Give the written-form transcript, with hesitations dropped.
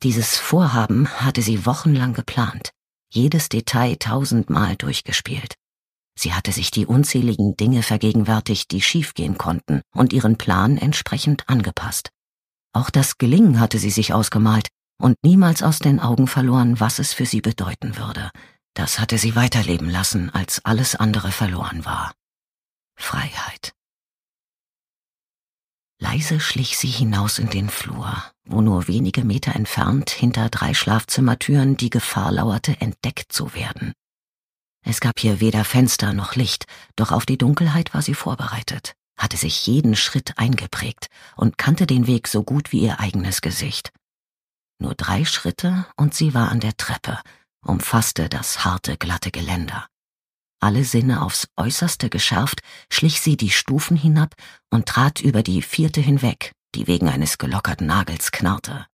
Dieses Vorhaben hatte sie wochenlang geplant, jedes Detail 1000-mal durchgespielt. Sie hatte sich die unzähligen Dinge vergegenwärtigt, die schiefgehen konnten, und ihren Plan entsprechend angepasst. Auch das Gelingen hatte sie sich ausgemalt und niemals aus den Augen verloren, was es für sie bedeuten würde. Das hatte sie weiterleben lassen, als alles andere verloren war. Freiheit. Leise schlich sie hinaus in den Flur, wo nur wenige Meter entfernt hinter 3 Schlafzimmertüren die Gefahr lauerte, entdeckt zu werden. Es gab hier weder Fenster noch Licht, doch auf die Dunkelheit war sie vorbereitet, hatte sich jeden Schritt eingeprägt und kannte den Weg so gut wie ihr eigenes Gesicht. Nur 3 Schritte und sie war an der Treppe, umfasste das harte, glatte Geländer. Alle Sinne aufs Äußerste geschärft, schlich sie die Stufen hinab und trat über die 4. hinweg, die wegen eines gelockerten Nagels knarrte.